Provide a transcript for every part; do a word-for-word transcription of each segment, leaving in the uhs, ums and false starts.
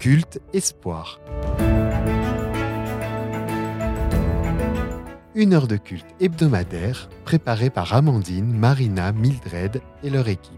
Culte Espoir. Une heure de culte hebdomadaire préparée par Amandine, Marina, Mildred et leur équipe.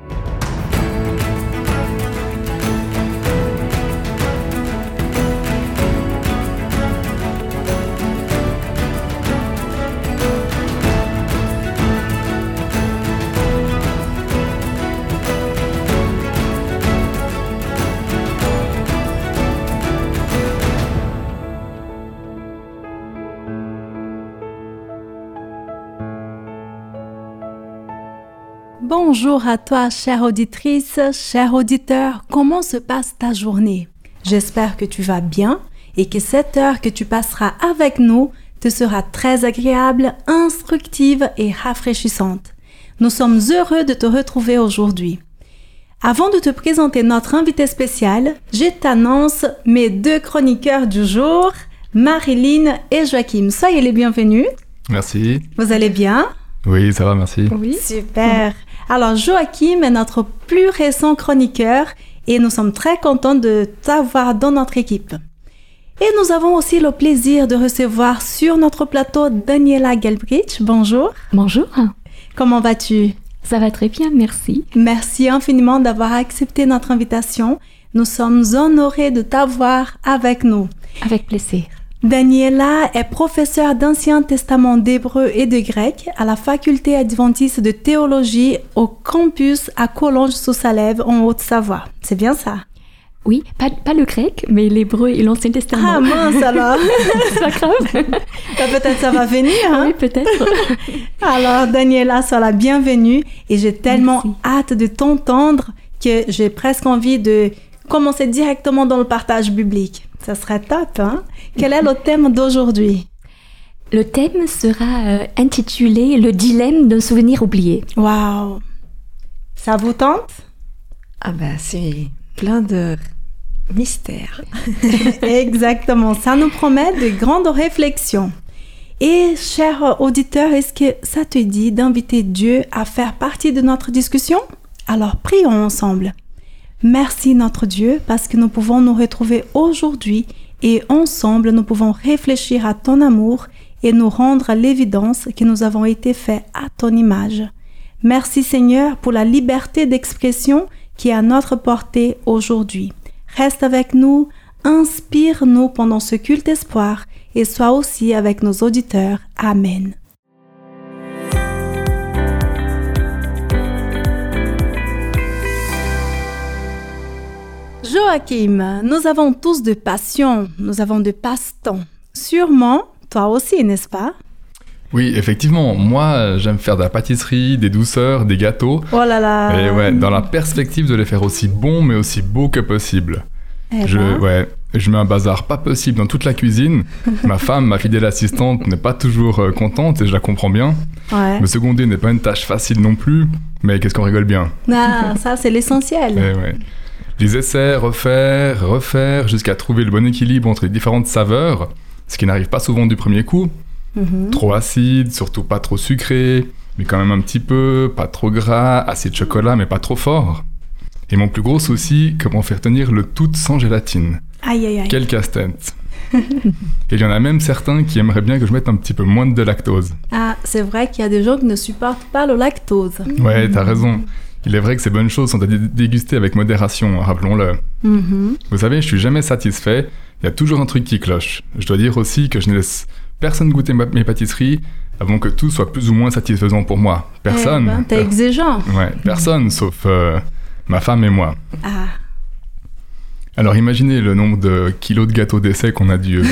Bonjour à toi, chère auditrice, cher auditeur, comment se passe ta journée? J'espère que tu vas bien et que cette heure que tu passeras avec nous te sera très agréable, instructive et rafraîchissante. Nous sommes heureux de te retrouver aujourd'hui. Avant de te présenter notre invité spécial, je t'annonce mes deux chroniqueurs du jour, Marilyn et Joachim. Soyez les bienvenus. Merci. Vous allez bien? Oui, ça va, merci. Oui. Super. Alors, Joachim est notre plus récent chroniqueur et nous sommes très contents de t'avoir dans notre équipe. Et nous avons aussi le plaisir de recevoir sur notre plateau Daniela Gelbrich. Bonjour. Bonjour. Comment vas-tu? Ça va très bien, merci. Merci infiniment d'avoir accepté notre invitation. Nous sommes honorés de t'avoir avec nous. Avec plaisir. Daniela est professeure d'Ancien Testament d'hébreu et de grec à la faculté adventiste de théologie au campus à Collonges-sous-Salève en Haute-Savoie. C'est bien ça? Oui, pas, pas le grec, mais l'hébreu et l'Ancien Testament. Ah mince alors! C'est pas grave. Bah, peut-être ça va venir, hein? Oui, peut-être. Alors Daniela, sois la bienvenue et j'ai tellement Merci. hâte de t'entendre que j'ai presque envie de commencer directement dans le partage biblique. Ça serait top, hein? Quel est le thème d'aujourd'hui? Le thème sera euh, intitulé « Le dilemme d'un souvenir oublié ». Waouh! Ça vous tente? Ah ben, c'est plein de mystères. Exactement, ça nous promet de grandes réflexions. Et, cher auditeur, est-ce que ça te dit d'inviter Dieu à faire partie de notre discussion? Alors, prions ensemble. Merci notre Dieu parce que nous pouvons nous retrouver aujourd'hui et ensemble nous pouvons réfléchir à ton amour et nous rendre à l'évidence que nous avons été faits à ton image. Merci Seigneur pour la liberté d'expression qui est à notre portée aujourd'hui. Reste avec nous, inspire-nous pendant ce culte espoir et sois aussi avec nos auditeurs. Amen. Joachim, nous avons tous de passions, nous avons de passe-temps. Sûrement, toi aussi, n'est-ce pas? Oui, effectivement, moi, j'aime faire de la pâtisserie, des douceurs, des gâteaux. Oh là là! Et ouais, dans la perspective de les faire aussi bons, mais aussi beaux que possible. Eh je, ben. ouais, je mets un bazar pas possible dans toute la cuisine. Ma femme, ma fidèle assistante, n'est pas toujours euh, contente et je la comprends bien. Ouais. Me seconder n'est pas une tâche facile non plus, mais qu'est-ce qu'on rigole bien. Ah, ça, c'est l'essentiel. Et ouais. Les essais, refaire, refaire, jusqu'à trouver le bon équilibre entre les différentes saveurs, ce qui n'arrive pas souvent du premier coup. Mhm. Trop acide, surtout pas trop sucré, mais quand même un petit peu, pas trop gras, assez de chocolat, mais pas trop fort. Et mon plus gros souci, comment faire tenir le tout sans gélatine. Aïe, aïe, aïe. Quel casse-tête. Et il y en a même certains qui aimeraient bien que je mette un petit peu moins de lactose. Ah, c'est vrai qu'il y a des gens qui ne supportent pas le lactose. Ouais, t'as raison. Il est vrai que ces bonnes choses sont à dé- déguster avec modération, rappelons-le. Mhm. Vous savez, je suis jamais satisfait, il y a toujours un truc qui cloche. Je dois dire aussi que je ne laisse personne goûter ma- mes pâtisseries avant que tout soit plus ou moins satisfaisant pour moi. Personne. Eh ben, t'es exigeant. Ouais, personne, sauf euh, ma femme et moi. Ah. Alors imaginez le nombre de kilos de gâteaux d'essai qu'on a dû, euh,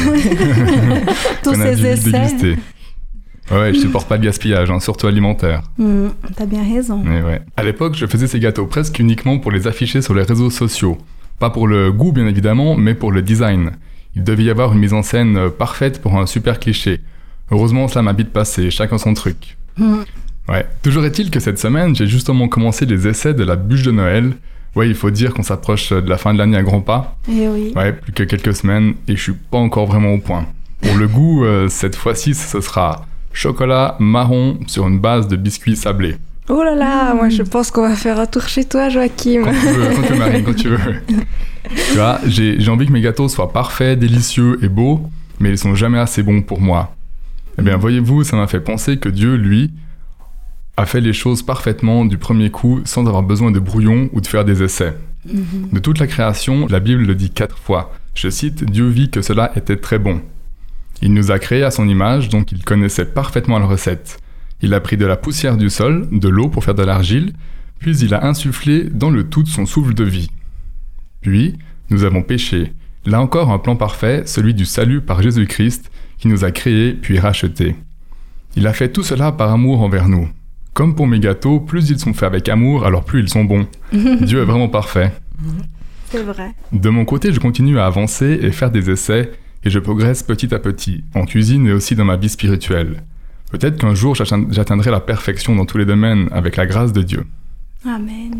Tous qu'on a ces dû essais. déguster. Ouais, je supporte pas le gaspillage, hein, surtout alimentaire. Hmm, t'as bien raison. Mais ouais. À l'époque, je faisais ces gâteaux presque uniquement pour les afficher sur les réseaux sociaux. Pas pour le goût, bien évidemment, mais pour le design. Il devait y avoir une mise en scène euh, parfaite pour un super cliché. Heureusement, cela m'a vite passé, chacun son truc. Hmm. Ouais. Toujours est-il que cette semaine, j'ai justement commencé les essais de la bûche de Noël. Ouais, il faut dire qu'on s'approche de la fin de l'année à grands pas. Eh oui. Ouais, plus que quelques semaines, et je suis pas encore vraiment au point. Pour le goût, euh, cette fois-ci, ce sera chocolat marron sur une base de biscuits sablés. Oh là là, mmh. moi je pense qu'on va faire un tour chez toi, Joachim. Quand tu veux, quand tu veux, Marine, quand tu veux. Tu vois, j'ai, j'ai envie que mes gâteaux soient parfaits, délicieux et beaux, mais ils sont jamais assez bons pour moi. Eh bien, voyez-vous, ça m'a fait penser que Dieu, lui, a fait les choses parfaitement du premier coup, sans avoir besoin de brouillon ou de faire des essais. Mmh. De toute la création, la Bible le dit quatre fois. Je cite, « Dieu vit que cela était très bon ». Il nous a créés à son image, donc il connaissait parfaitement la recette. Il a pris de la poussière du sol, de l'eau pour faire de l'argile, puis il a insufflé dans le tout son souffle de vie. Puis, nous avons péché. Là encore un plan parfait, celui du salut par Jésus-Christ, qui nous a créés puis rachetés. Il a fait tout cela par amour envers nous. Comme pour mes gâteaux, plus ils sont faits avec amour, alors plus ils sont bons. Dieu est vraiment parfait. C'est vrai. De mon côté, je continue à avancer et faire des essais, et je progresse petit à petit, en cuisine et aussi dans ma vie spirituelle. Peut-être qu'un jour, j'atteindrai la perfection dans tous les domaines, avec la grâce de Dieu. Amen.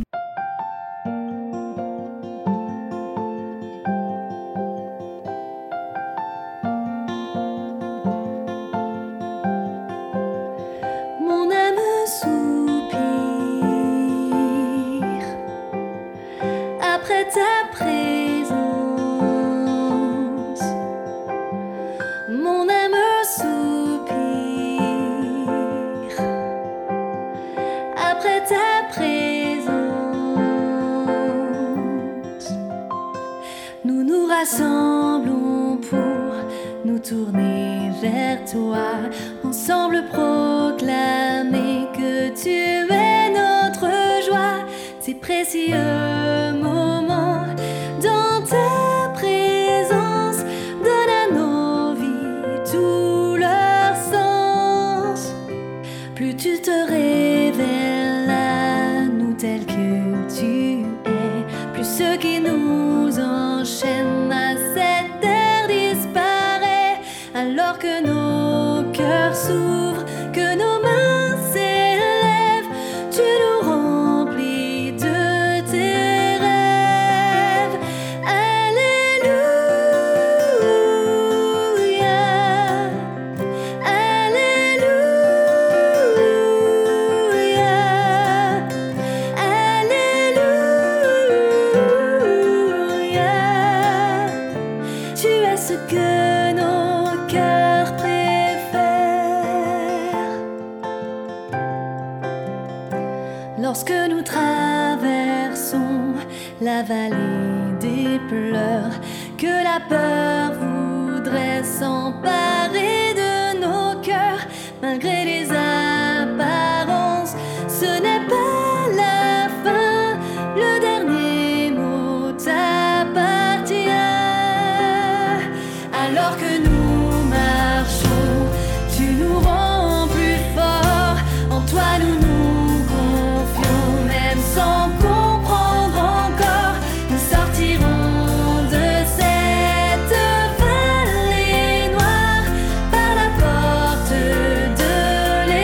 Rassemblons pour nous tourner vers toi, ensemble proclamer que tu es notre joie, ces précieux moments dans ta présence donnent à nos vies tout leur sens. Plus tu te révèles à nous tel que tu es, plus ce qui nous enchaîne à cette terre disparaît, alors que nos cœurs s'ouvrent, que nos mains s'élèvent, tu nous remplis de tes rêves. Alléluia, Alléluia, Alléluia. Tu es ce que nos cœurs préfèrent. Lorsque nous traversons la vallée des pleurs, que la peur voudrait s'emparer de nos cœurs, malgré les apparences, ce n'est pas la fin, le dernier mot t'appartient. Alors que nous marchons, tu nous rends plus forts, en toi nous nous confions, même sans comprendre encore, nous sortirons de cette vallée noire par la porte de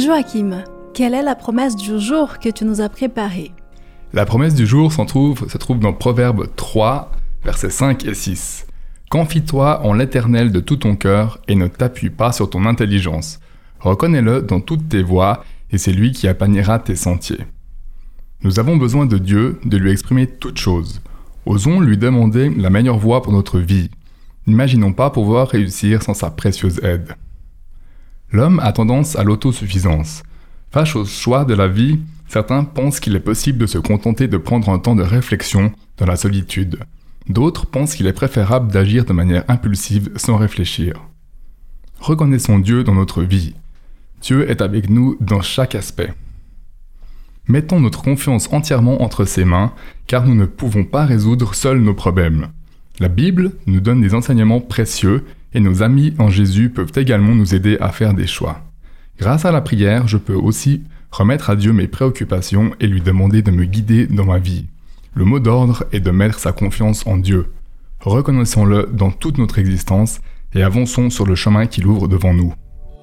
Joachim, quelle est la promesse du jour que tu nous as préparée? La promesse du jour s'en trouve, se trouve dans Proverbe trois, versets cinq et six. « Confie-toi en l'Éternel de tout ton cœur et ne t'appuie pas sur ton intelligence. Reconnais-le dans toutes tes voies et c'est lui qui aplanira tes sentiers. » Nous avons besoin de Dieu, de lui exprimer toutes choses. Osons lui demander la meilleure voie pour notre vie. N'imaginons pas pouvoir réussir sans sa précieuse aide. L'homme a tendance à l'autosuffisance. Face au choix de la vie, certains pensent qu'il est possible de se contenter de prendre un temps de réflexion dans la solitude. D'autres pensent qu'il est préférable d'agir de manière impulsive sans réfléchir. Reconnaissons Dieu dans notre vie. Dieu est avec nous dans chaque aspect. Mettons notre confiance entièrement entre ses mains, car nous ne pouvons pas résoudre seuls nos problèmes. La Bible nous donne des enseignements précieux et nos amis en Jésus peuvent également nous aider à faire des choix. Grâce à la prière, je peux aussi remettre à Dieu mes préoccupations et lui demander de me guider dans ma vie. Le mot d'ordre est de mettre sa confiance en Dieu. Reconnaissons-le dans toute notre existence et avançons sur le chemin qu'il ouvre devant nous.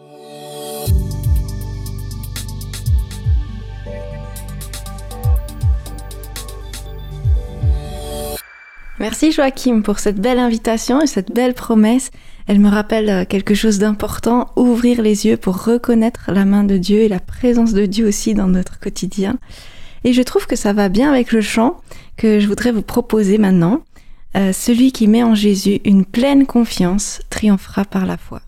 Merci Joachim pour cette belle invitation et cette belle promesse. Elle me rappelle quelque chose d'important, ouvrir les yeux pour reconnaître la main de Dieu et la présence de Dieu aussi dans notre quotidien. Et je trouve que ça va bien avec le chant que je voudrais vous proposer maintenant. Euh, celui qui met en Jésus une pleine confiance triomphera par la foi.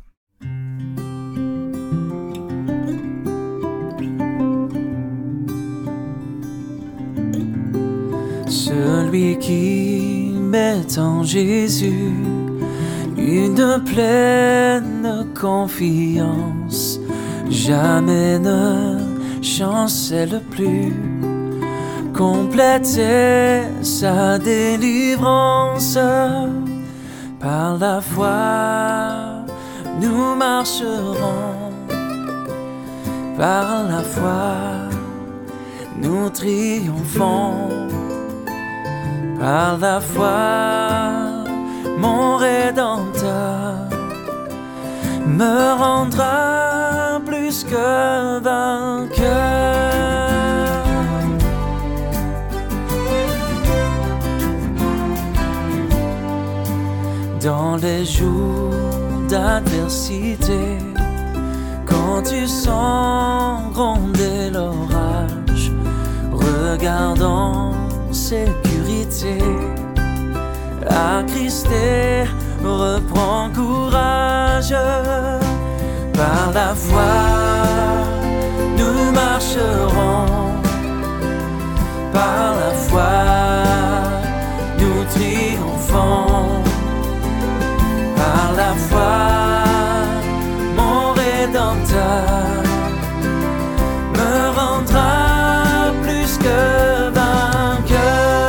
Celui qui met en Jésus une pleine confiance, jamais ne chancelle plus, compléter sa délivrance. Par la foi, nous marcherons, par la foi, nous triomphons. Par la foi, mon Rédempteur me rendra plus que vainqueur. Dans les jours d'adversité, quand tu sens gronder l'orage, regardant sécurité, attristé, reprends courage. Par la foi, nous marcherons. Par la foi, nous triomphons. Par la foi, mon Rédempteur me rendra plus que vainqueur.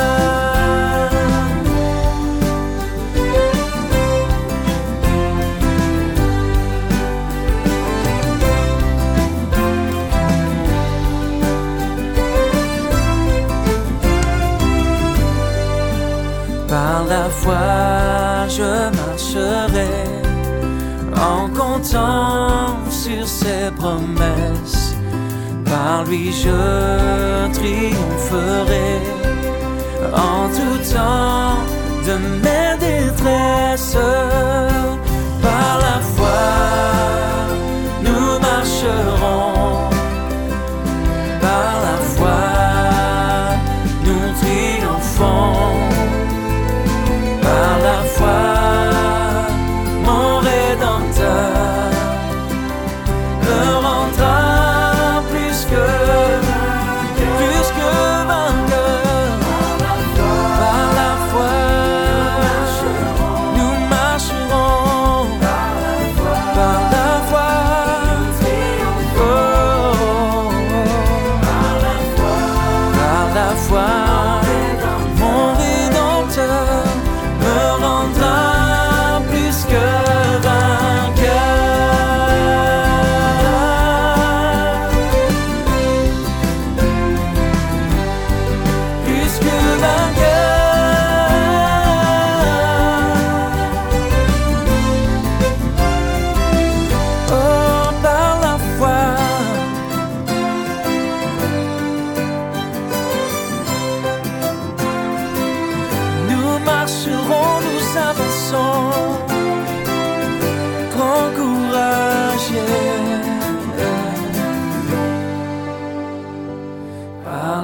Par la foi, je marcherai en comptant sur ses promesses. Par lui, je triompherai en tout temps de mes détresses. Par la foi, nous marcherons. Par la foi, nous triomphons. Par la foi, mon Rédempteur me rendra plus que, plus que vainqueur. Par la foi, nous marcherons.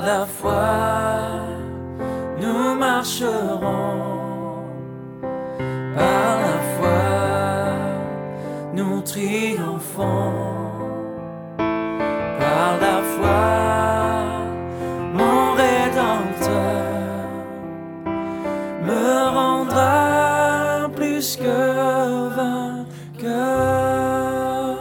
la foi, nous marcherons. Par la foi, nous triomphons. Par la foi, mon Rédempteur me rendra plus que vainqueur.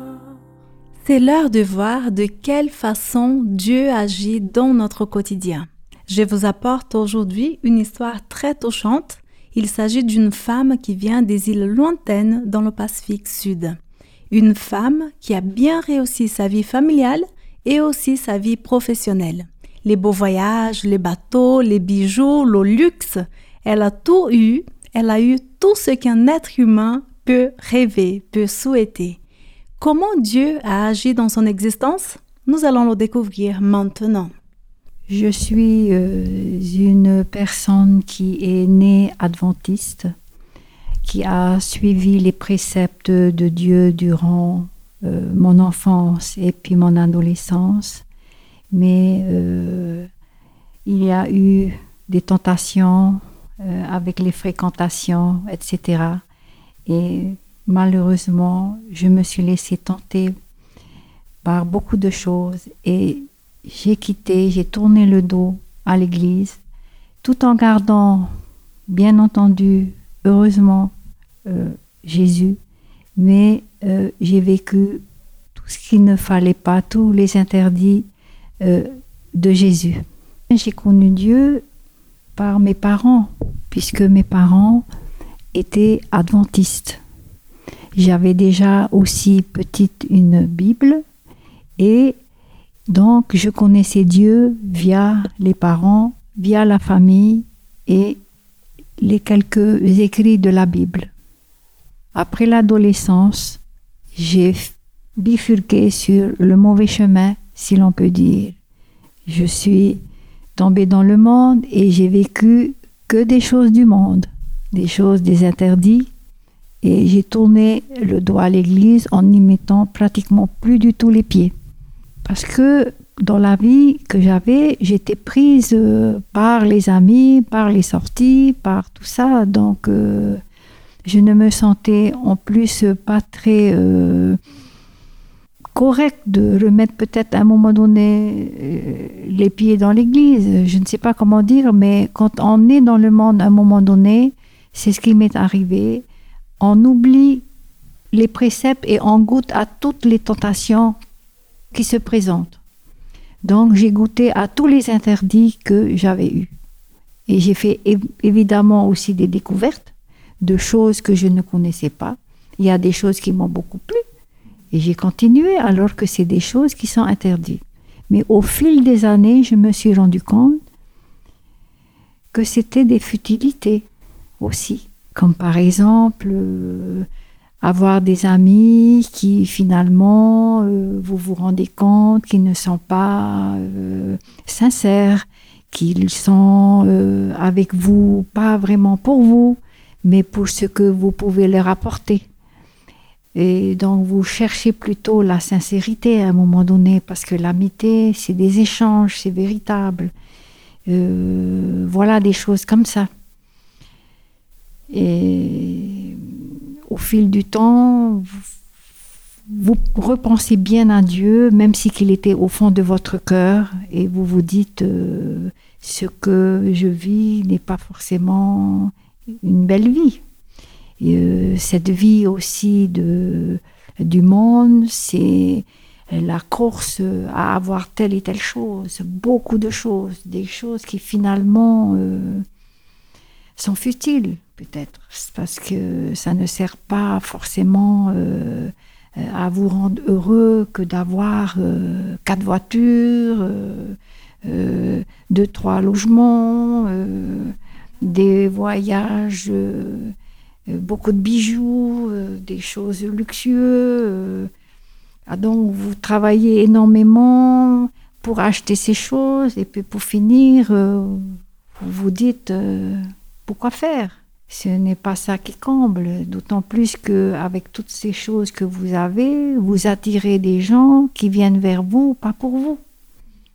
C'est l'heure de voir de quelle façon Dieu agit dans notre quotidien. Je vous apporte aujourd'hui une histoire très touchante. Il s'agit d'une femme qui vient des îles lointaines dans le Pacifique Sud. Une femme qui a bien réussi sa vie familiale et aussi sa vie professionnelle. Les beaux voyages, les bateaux, les bijoux, le luxe, elle a tout eu. Elle a eu tout ce qu'un être humain peut rêver, peut souhaiter. Comment Dieu a agi dans son existence? Nous allons le découvrir maintenant. Je suis euh, une personne qui est née adventiste, qui a suivi les préceptes de Dieu durant euh, mon enfance et puis mon adolescence. Mais euh, il y a eu des tentations euh, avec les fréquentations, et cetera. Et malheureusement, je me suis laissée tenter par beaucoup de choses et j'ai quitté, j'ai tourné le dos à l'église, tout en gardant, bien entendu, heureusement, euh, Jésus, mais euh, j'ai vécu tout ce qu'il ne fallait pas, tous les interdits euh, de Jésus. J'ai connu Dieu par mes parents, puisque mes parents étaient adventistes. J'avais déjà aussi petite une Bible et donc je connaissais Dieu via les parents, via la famille et les quelques écrits de la Bible. Après l'adolescence, j'ai bifurqué sur le mauvais chemin, si l'on peut dire. Je suis tombée dans le monde et j'ai vécu que des choses du monde, des choses, des interdits. Et j'ai tourné le dos à l'église en n'y mettant pratiquement plus du tout les pieds. Parce que dans la vie que j'avais, j'étais prise par les amis, par les sorties, par tout ça. Donc, euh, je ne me sentais en plus pas très euh, correcte de remettre peut-être à un moment donné euh, les pieds dans l'église. Je ne sais pas comment dire, mais quand on est dans le monde à un moment donné, c'est ce qui m'est arrivé. On oublie les préceptes et on goûte à toutes les tentations qui se présentent. Donc, j'ai goûté à tous les interdits que j'avais eus. Et j'ai fait évidemment aussi des découvertes de choses que je ne connaissais pas. Il y a des choses qui m'ont beaucoup plu. Et j'ai continué alors que c'est des choses qui sont interdites. Mais au fil des années, je me suis rendu compte que c'était des futilités aussi. Comme par exemple, euh, avoir des amis qui finalement, euh, vous vous rendez compte qu'ils ne sont pas euh, sincères, qu'ils sont euh, avec vous, pas vraiment pour vous, mais pour ce que vous pouvez leur apporter. Et donc vous cherchez plutôt la sincérité à un moment donné, parce que l'amitié, c'est des échanges, c'est véritable. Euh, voilà, des choses comme ça. Et au fil du temps, vous, vous repensez bien à Dieu, même si qu'il était au fond de votre cœur, et vous vous dites euh, ce que je vis n'est pas forcément une belle vie. Et, euh, cette vie aussi de, du monde, c'est la course à avoir telle et telle chose, beaucoup de choses, des choses qui finalement euh, sont futiles. Peut-être, parce que ça ne sert pas forcément euh, à vous rendre heureux que d'avoir euh, quatre voitures, euh, euh, deux, trois logements, euh, des voyages, euh, beaucoup de bijoux, euh, des choses luxueuses. Euh, ah donc vous travaillez énormément pour acheter ces choses et puis pour finir, euh, vous vous dites euh, pourquoi faire ? Ce n'est pas ça qui comble, d'autant plus qu'avec toutes ces choses que vous avez, vous attirez des gens qui viennent vers vous, pas pour vous.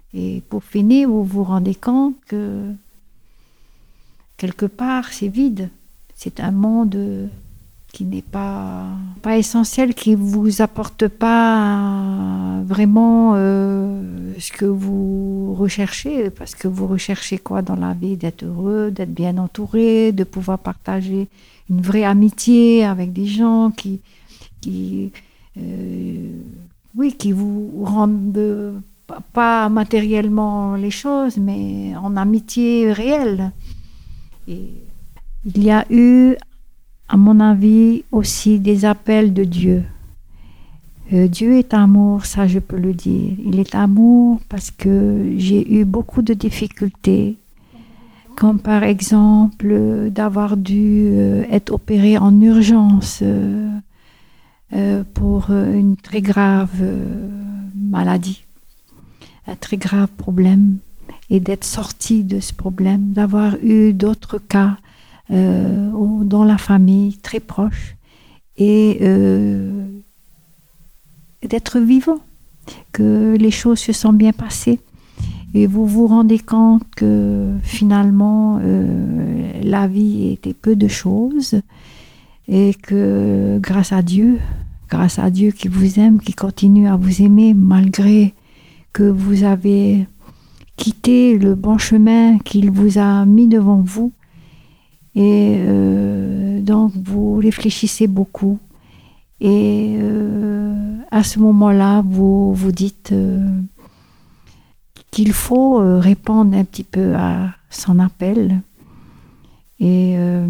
Et pour finir, vous vous rendez compte que quelque part, c'est vide. C'est un monde qui n'est pas, pas essentiel, qui ne vous apporte pas vraiment euh, ce que vous recherchez. Parce que vous recherchez quoi dans la vie? D'être heureux, d'être bien entouré, de pouvoir partager une vraie amitié avec des gens qui, qui, euh, oui, qui vous rendent pas matériellement les choses, mais en amitié réelle. Et il y a eu, à mon avis, aussi des appels de Dieu. Euh, Dieu est amour, ça je peux le dire. Il est amour parce que j'ai eu beaucoup de difficultés, comme par exemple euh, d'avoir dû euh, être opérée en urgence euh, euh, pour euh, une très grave euh, maladie, un très grave problème, et d'être sortie de ce problème, d'avoir eu d'autres cas euh, dans la famille très proche, et euh, d'être vivant, que les choses se sont bien passées. Et vous vous rendez compte que finalement, euh, la vie était peu de choses, et que grâce à Dieu, grâce à Dieu qui vous aime, qui continue à vous aimer malgré que vous avez quitté le bon chemin qu'il vous a mis devant vous. Et euh, donc vous réfléchissez beaucoup. Et euh, à ce moment-là, vous vous dites euh, qu'il faut euh, répondre un petit peu à son appel. Et euh,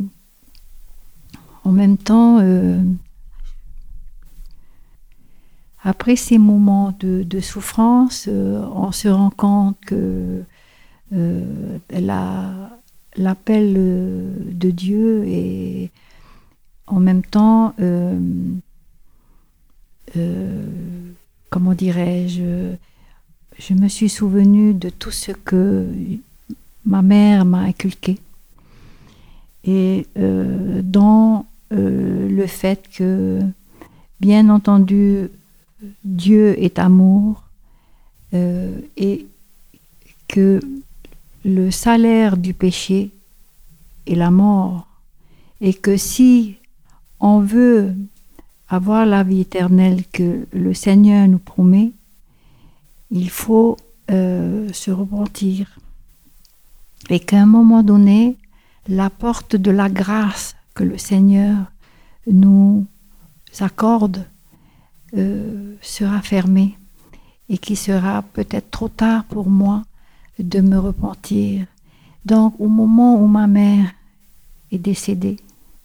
en même temps, euh, après ces moments de, de souffrance, euh, on se rend compte que euh, la, l'appel de Dieu est en même temps, euh, euh, comment dirais-je, je me suis souvenue de tout ce que ma mère m'a inculqué. Et euh, dans euh, le fait que, bien entendu, Dieu est amour euh, et que le salaire du péché est la mort, et que si on veut avoir la vie éternelle que le Seigneur nous promet, il faut euh, se repentir, et qu'à un moment donné, la porte de la grâce que le Seigneur nous accorde Euh, sera fermé, et qu'il sera peut-être trop tard pour moi de me repentir. Donc au moment où ma mère est décédée,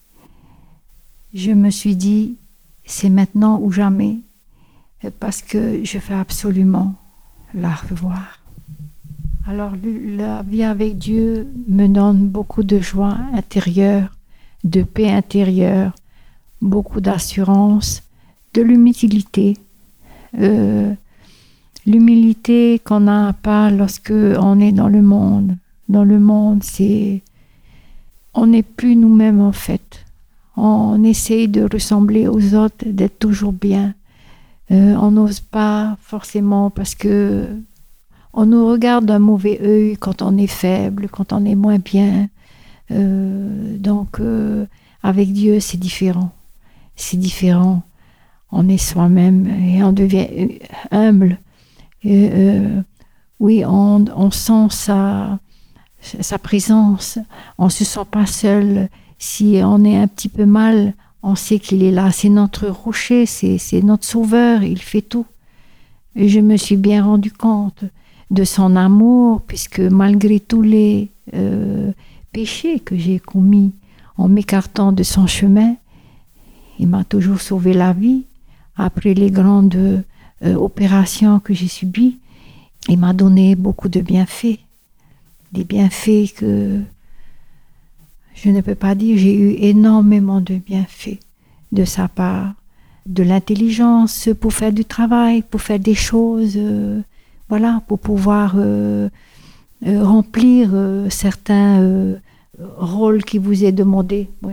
je me suis dit, c'est maintenant ou jamais, parce que je veux absolument la revoir. Alors la vie avec Dieu me donne beaucoup de joie intérieure, de paix intérieure, beaucoup d'assurance, de l'humilité, euh, l'humilité qu'on n'a pas lorsque on est dans le monde. Dans le monde, c'est, on n'est plus nous-mêmes en fait. On essaye de ressembler aux autres, d'être toujours bien. Euh, on n'ose pas forcément parce que on nous regarde d'un mauvais œil quand on est faible, quand on est moins bien. Euh, donc, euh, avec Dieu, c'est différent. C'est différent. On est soi-même et on devient humble. Et, euh, oui, on, on sent sa, sa présence. On ne se sent pas seul. Si on est un petit peu mal, on sait qu'il est là. C'est notre rocher, c'est, c'est notre sauveur. Il fait tout. Et je me suis bien rendu compte de son amour, puisque malgré tous les euh, péchés que j'ai commis en m'écartant de son chemin, il m'a toujours sauvé la vie. Après les grandes euh, opérations que j'ai subies, il m'a donné beaucoup de bienfaits. Des bienfaits que je ne peux pas dire. J'ai eu énormément de bienfaits de sa part. De l'intelligence pour faire du travail, pour faire des choses, euh, voilà, pour pouvoir euh, euh, remplir euh, certains euh, rôles qui vous est demandé. Oui.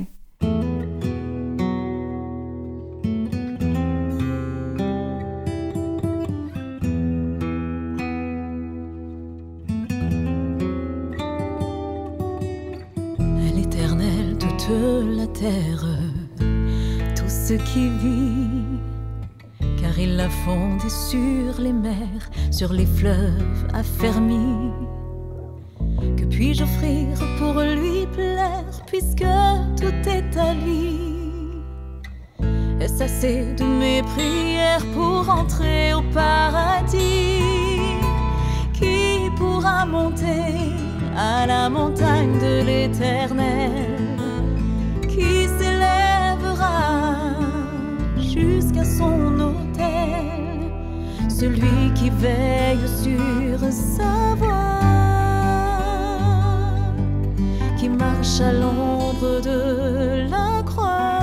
toute la terre, tout ce qui vit, car il l'a fondé sur les mers, sur les fleuves affermis. Que puis-je offrir pour lui plaire, puisque tout est à lui? Est-ce assez de mes prières pour entrer au paradis? Qui pourra monter à la montagne de l'Éternel? Qui s'élèvera jusqu'à son autel? Celui qui veille sur sa voie, qui marche à l'ombre de la croix.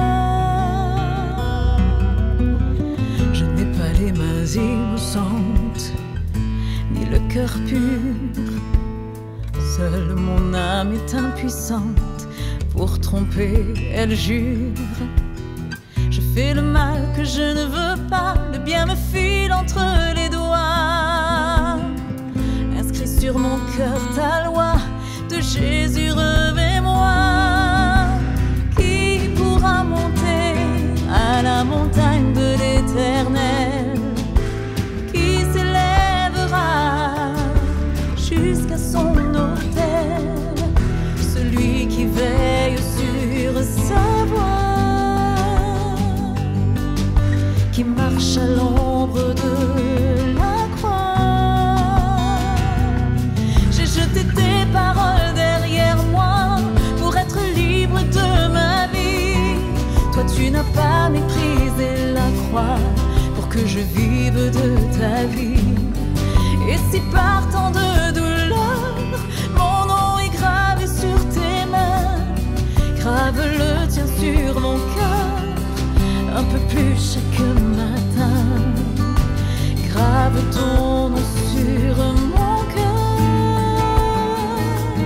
Je n'ai pas les mains innocentes, ni le cœur pur. Seule mon âme est impuissante, pour tromper elle jure. Je fais le mal que je ne veux pas, le bien me file entre les doigts. Inscrit sur mon cœur ta loi, de Jésus revêt-moi. Qui pourra monter à la montagne de l'Éternel? Qui s'élèvera jusqu'à son autel? Celui qui veille sur sa voie, qui marche à l'ombre de la croix. J'ai jeté tes paroles derrière moi pour être libre de ma vie. Toi tu n'as pas méprisé la croix pour que je vive de ta vie. Et si par tant de douleur mon nom est gravé sur tes mains, grave-le, tiens sur mon cœur un peu plus chaque matin. Grave ton nom sur mon cœur,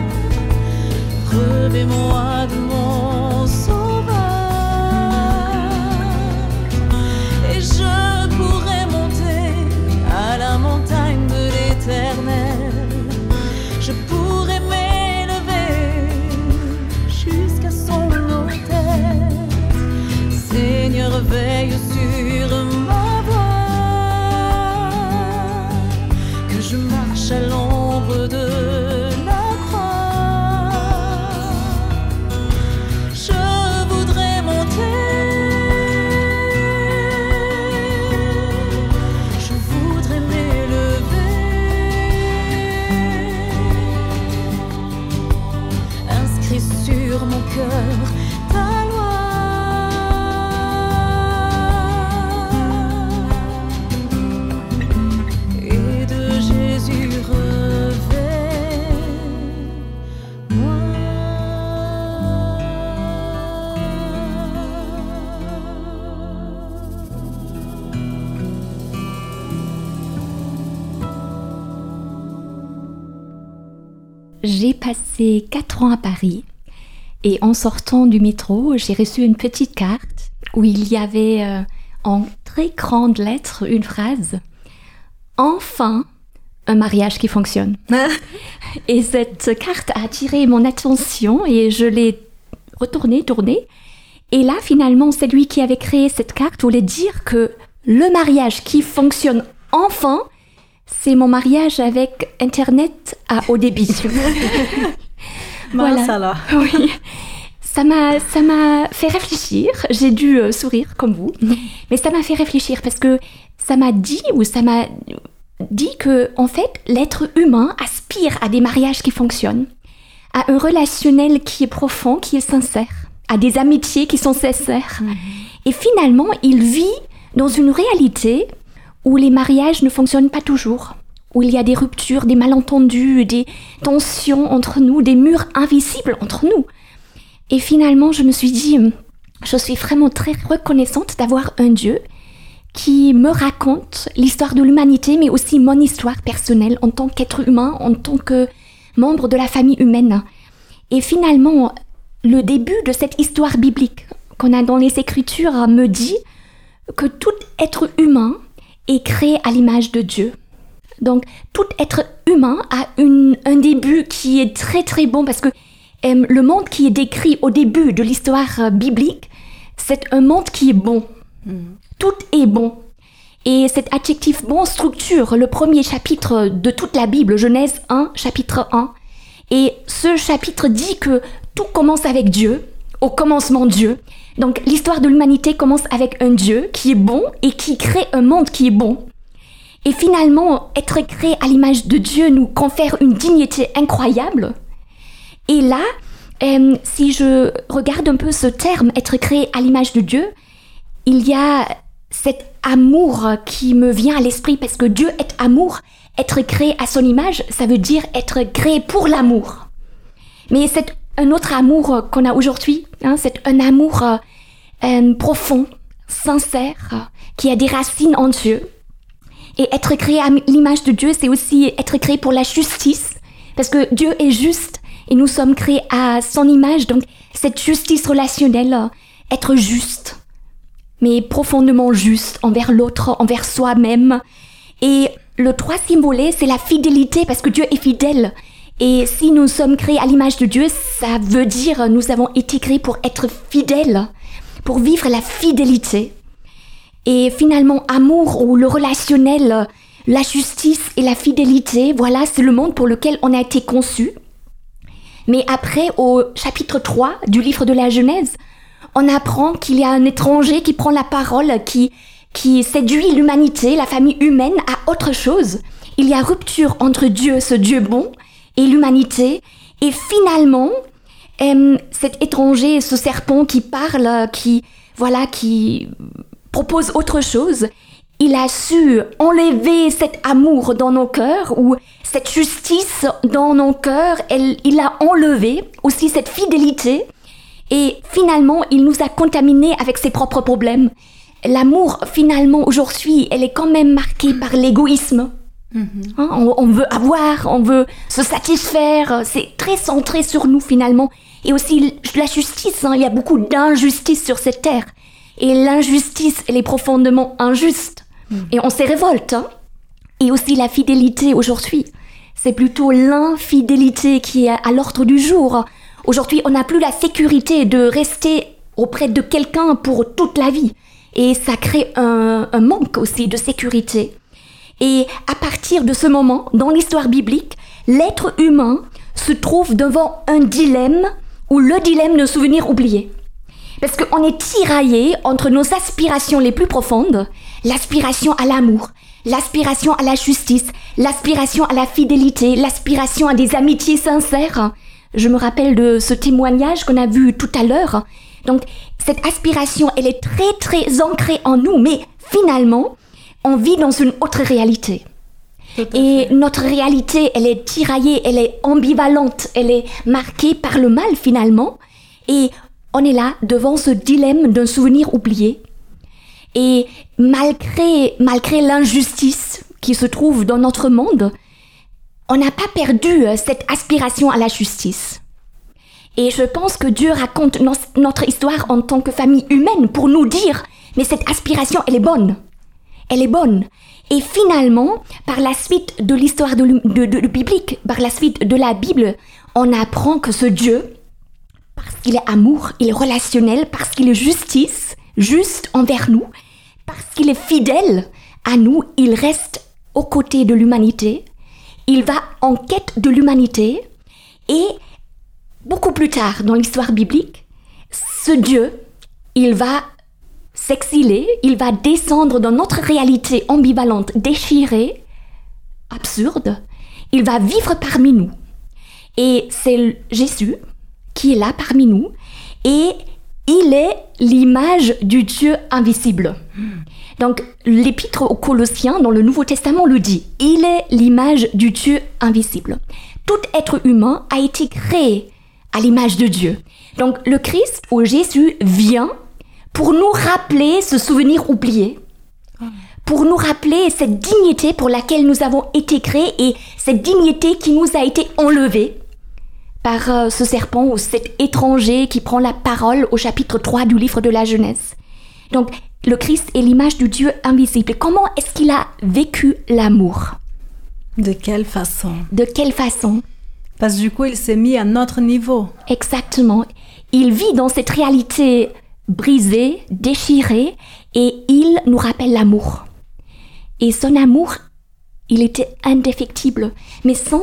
revêt-moi de mon sauveur, et je pourrai monter à la montagne de l'Éternel. Je pourrai m'élever jusqu'à son autel. Seigneur, veille sur ma voie, que je marche à l'ombre de la croix. Je voudrais monter, je voudrais m'élever, inscrit sur mon cœur ta loi. Et de Jésus J'ai passé quatre ans à Paris et en sortant du métro, j'ai reçu une petite carte où il y avait euh, en très grandes lettres une phrase « Enfin, un mariage qui fonctionne ». Et cette carte a attiré mon attention et je l'ai retournée, tournée. Et là, finalement, celui qui avait créé cette carte voulait dire que le mariage qui fonctionne enfin, c'est mon mariage avec Internet à haut débit. Voilà. Ça, oui. Ça m'a, ça m'a fait réfléchir. J'ai dû euh, sourire comme vous. Mais ça m'a fait réfléchir parce que ça m'a dit, ou ça m'a dit que, en fait, l'être humain aspire à des mariages qui fonctionnent, à un relationnel qui est profond, qui est sincère, à des amitiés qui sont sincères. Mmh. Et finalement, il vit dans une réalité où les mariages ne fonctionnent pas toujours, où il y a des ruptures, des malentendus, des tensions entre nous, des murs invisibles entre nous. Et finalement, je me suis dit, je suis vraiment très reconnaissante d'avoir un Dieu qui me raconte l'histoire de l'humanité, mais aussi mon histoire personnelle en tant qu'être humain, en tant que membre de la famille humaine. Et finalement, le début de cette histoire biblique qu'on a dans les Écritures me dit que tout être humain est créé à l'image de Dieu. Donc, tout être humain a une, un début qui est très très bon parce que euh, le monde qui est décrit au début de l'histoire euh, biblique, c'est un monde qui est bon. Mm. Tout est bon. Et cet adjectif bon structure le premier chapitre de toute la Bible, Genèse un, chapitre un. Et ce chapitre dit que tout commence avec Dieu, au commencement Dieu. Donc l'histoire de l'humanité commence avec un Dieu qui est bon et qui crée un monde qui est bon. Et finalement, être créé à l'image de Dieu nous confère une dignité incroyable. Et là, euh, si je regarde un peu ce terme, être créé à l'image de Dieu, il y a cet amour qui me vient à l'esprit parce que Dieu est amour. Être créé à son image, ça veut dire être créé pour l'amour. Mais c'est un autre amour qu'on a aujourd'hui, hein, c'est un amour euh, euh, profond, sincère, qui a des racines en Dieu. Et être créé à l'image de Dieu, c'est aussi être créé pour la justice, parce que Dieu est juste et nous sommes créés à son image. Donc cette justice relationnelle, être juste, mais profondément juste envers l'autre, envers soi-même. Et le troisième volet, c'est la fidélité, parce que Dieu est fidèle. Et si nous sommes créés à l'image de Dieu, ça veut dire nous avons été créés pour être fidèles, pour vivre la fidélité. Et finalement, amour ou le relationnel, la justice et la fidélité, voilà, c'est le monde pour lequel on a été conçu. Mais après, au chapitre trois du livre de la Genèse, on apprend qu'il y a un étranger qui prend la parole, qui, qui séduit l'humanité, la famille humaine, à autre chose. Il y a rupture entre Dieu, ce Dieu bon, et l'humanité. Et finalement, euh, cet étranger, ce serpent qui parle, qui, voilà, qui propose autre chose, il a su enlever cet amour dans nos cœurs, ou cette justice dans nos cœurs, elle, il a enlevé aussi cette fidélité, et finalement, il nous a contaminés avec ses propres problèmes. L'amour, finalement, aujourd'hui, elle est quand même marquée par l'égoïsme. Mm-hmm. Hein, on, on veut avoir, on veut se satisfaire, c'est très centré sur nous, finalement. Et aussi la justice, hein, il y a beaucoup d'injustice sur cette terre. Et l'injustice, elle est profondément injuste. Mmh. Et on se révolte. Hein. Et aussi la fidélité aujourd'hui. C'est plutôt l'infidélité qui est à l'ordre du jour. Aujourd'hui, on n'a plus la sécurité de rester auprès de quelqu'un pour toute la vie. Et ça crée un, un manque aussi de sécurité. Et à partir de ce moment, dans l'histoire biblique, l'être humain se trouve devant un dilemme, ou le dilemme de souvenirs oubliés. Parce qu'on est tiraillé entre nos aspirations les plus profondes, l'aspiration à l'amour, l'aspiration à la justice, l'aspiration à la fidélité, l'aspiration à des amitiés sincères. Je me rappelle de ce témoignage qu'on a vu tout à l'heure. Donc, cette aspiration, elle est très, très ancrée en nous, mais finalement, on vit dans une autre réalité. Et notre réalité, elle est tiraillée, elle est ambivalente, elle est marquée par le mal, finalement. Et on est là devant ce dilemme d'un souvenir oublié. Et malgré, malgré l'injustice qui se trouve dans notre monde, on n'a pas perdu cette aspiration à la justice. Et je pense que Dieu raconte no- notre histoire en tant que famille humaine pour nous dire, mais cette aspiration, elle est bonne. Elle est bonne. Et finalement, par la suite de l'histoire de, de, de, de biblique, par la suite de la Bible, on apprend que ce Dieu, parce qu'il est amour, il est relationnel, parce qu'il est justice, juste envers nous, parce qu'il est fidèle à nous, il reste aux côtés de l'humanité, il va en quête de l'humanité, et beaucoup plus tard dans l'histoire biblique, ce Dieu, il va s'exiler, il va descendre dans notre réalité ambivalente, déchirée, absurde, il va vivre parmi nous. Et c'est Jésus qui est là parmi nous, et il est l'image du Dieu invisible. Donc, l'épître aux Colossiens, dans le Nouveau Testament, le dit. Il est l'image du Dieu invisible. Tout être humain a été créé à l'image de Dieu. Donc, le Christ, ou Jésus, vient pour nous rappeler ce souvenir oublié, pour nous rappeler cette dignité pour laquelle nous avons été créés et cette dignité qui nous a été enlevée par euh, ce serpent ou cet étranger qui prend la parole au chapitre trois du livre de la Genèse. Donc, le Christ est l'image du Dieu invisible. Comment est-ce qu'il a vécu l'amour ? De quelle façon ? De quelle façon ? Parce que du coup, il s'est mis à notre niveau. Exactement. Il vit dans cette réalité brisée, déchirée, et il nous rappelle l'amour. Et son amour, il était indéfectible. Mais sans...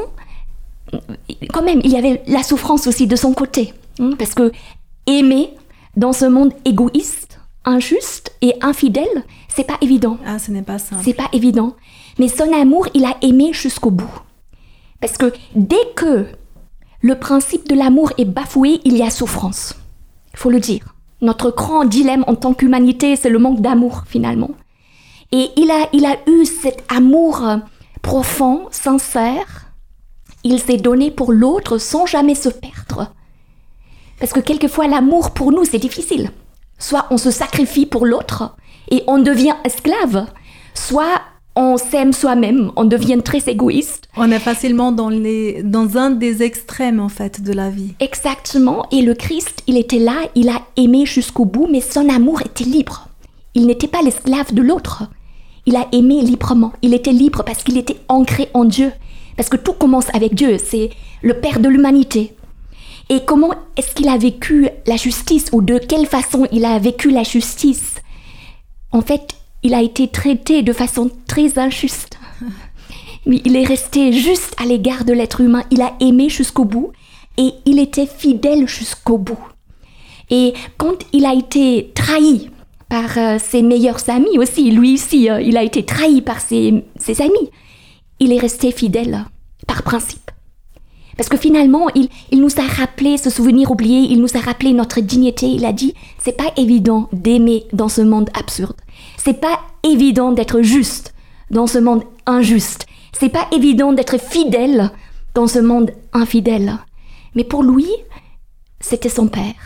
Quand même, il y avait la souffrance aussi de son côté. Hein, parce que aimer dans ce monde égoïste, injuste et infidèle, c'est pas évident. Ah, ce n'est pas simple. C'est pas évident. Mais son amour, il a aimé jusqu'au bout. Parce que dès que le principe de l'amour est bafoué, il y a souffrance. Il faut le dire. Notre grand dilemme en tant qu'humanité, c'est le manque d'amour, finalement. Et il a, il a eu cet amour profond, sincère. Il s'est donné pour l'autre sans jamais se perdre. Parce que quelquefois, l'amour, pour nous, c'est difficile. Soit on se sacrifie pour l'autre et on devient esclave, soit on s'aime soi-même, on devient très égoïste. On est facilement dans, les, dans un des extrêmes, en fait, de la vie. Exactement. Et le Christ, il était là, il a aimé jusqu'au bout, mais son amour était libre. Il n'était pas l'esclave de l'autre. Il a aimé librement. Il était libre parce qu'il était ancré en Dieu. Parce que tout commence avec Dieu. C'est le Père de l'humanité. Et comment est-ce qu'il a vécu la justice, ou de quelle façon il a vécu la justice? En fait, il a été traité de façon très injuste. Mais il est resté juste à l'égard de l'être humain. Il a aimé jusqu'au bout et il était fidèle jusqu'au bout. Et quand il a été trahi par euh, ses meilleurs amis aussi, lui aussi, euh, il a été trahi par ses, ses amis, il est resté fidèle par principe. Parce que finalement, il, il nous a rappelé ce souvenir oublié, il nous a rappelé notre dignité. Il a dit, c'est pas évident d'aimer dans ce monde absurde. C'est pas évident d'être juste dans ce monde injuste. C'est pas évident d'être fidèle dans ce monde infidèle. Mais pour lui, c'était son Père.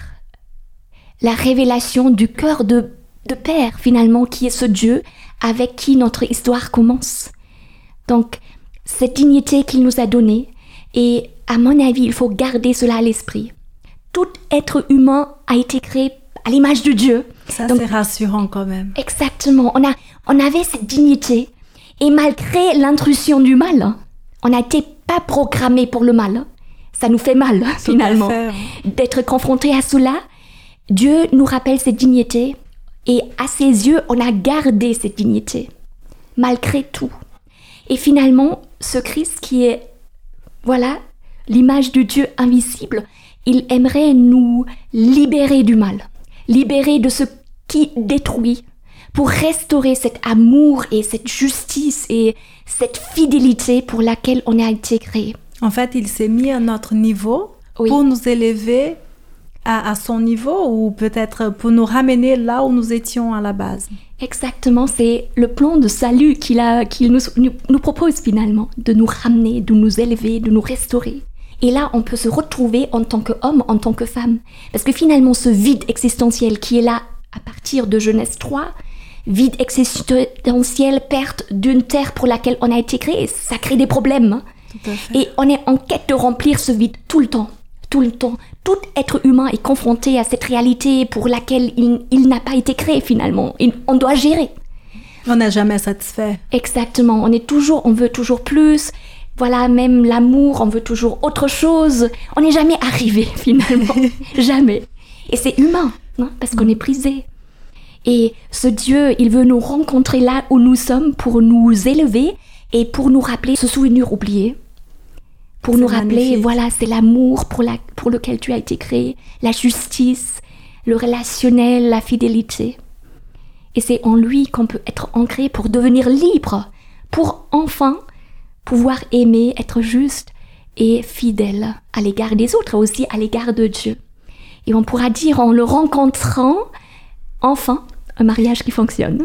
La révélation du cœur de, de Père, finalement, qui est ce Dieu avec qui notre histoire commence. Donc, cette dignité qu'il nous a donnée, et à mon avis, il faut garder cela à l'esprit. Tout être humain a été créé à l'image de Dieu. Ça, Donc, c'est rassurant quand même. Exactement. On, a, on avait cette dignité. Et malgré l'intrusion du mal, on n'a été pas programmé pour le mal. Ça nous fait mal, Tout finalement. à fait. D'être confronté à cela, Dieu nous rappelle cette dignité. Et à ses yeux, on a gardé cette dignité. Malgré tout. Et finalement, ce Christ qui est, voilà, l'image de Dieu invisible, il aimerait nous libérer du mal, libérer de ce qui détruit, pour restaurer cet amour et cette justice et cette fidélité pour laquelle on a été créé. En fait, il s'est mis à notre niveau Oui. pour nous élever à, à son niveau, ou peut-être pour nous ramener là où nous étions à la base. Exactement, c'est le plan de salut qu'il, a, qu'il nous, nous, nous propose finalement, de nous ramener, de nous élever, de nous restaurer. Et là, on peut se retrouver en tant qu'homme, en tant que femme. Parce que finalement, ce vide existentiel qui est là à partir de Genèse trois, vide existentiel, perte d'une terre pour laquelle on a été créé, ça crée des problèmes. Tout à fait. Et on est en quête de remplir ce vide tout le temps, tout le temps. Tout être humain est confronté à cette réalité pour laquelle il, il n'a pas été créé finalement. Et on doit gérer. On n'est jamais satisfait. Exactement, on est toujours, on veut toujours plus. Voilà, même l'amour, on veut toujours autre chose. On n'est jamais arrivé finalement, jamais. Et c'est humain, hein, parce qu'on est brisé. Et ce Dieu, il veut nous rencontrer là où nous sommes pour nous élever et pour nous rappeler ce souvenir oublié. Pour C'est nous rappeler, magnifique. voilà, c'est l'amour pour, la, pour lequel tu as été créé, la justice, le relationnel, la fidélité. Et c'est en lui qu'on peut être ancré pour devenir libre, pour enfin pouvoir aimer, être juste et fidèle à l'égard des autres, aussi à l'égard de Dieu. Et on pourra dire en le rencontrant, enfin, un mariage qui fonctionne.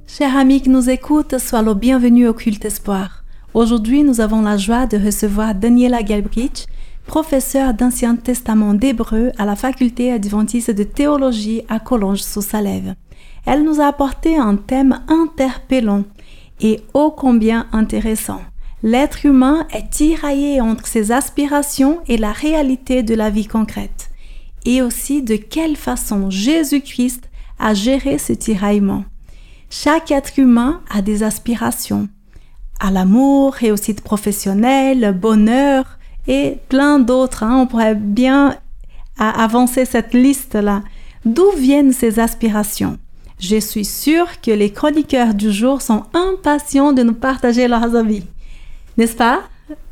Chers amis qui nous écoutent, sois le bienvenu au Culte Espoir. Aujourd'hui, nous avons la joie de recevoir Daniela Gelbrich, professeure d'Ancien Testament d'Hébreu à la faculté adventiste de théologie à Collonges-sous-Salève. Elle nous a apporté un thème interpellant et ô combien intéressant. L'être humain est tiraillé entre ses aspirations et la réalité de la vie concrète, et aussi de quelle façon Jésus-Christ a géré ce tiraillement. Chaque être humain a des aspirations, à l'amour, réussite professionnelle, bonheur et plein d'autres. Hein. On pourrait bien avancer cette liste-là. D'où viennent ces aspirations? Je suis sûre que les chroniqueurs du jour sont impatients de nous partager leurs avis. N'est-ce pas?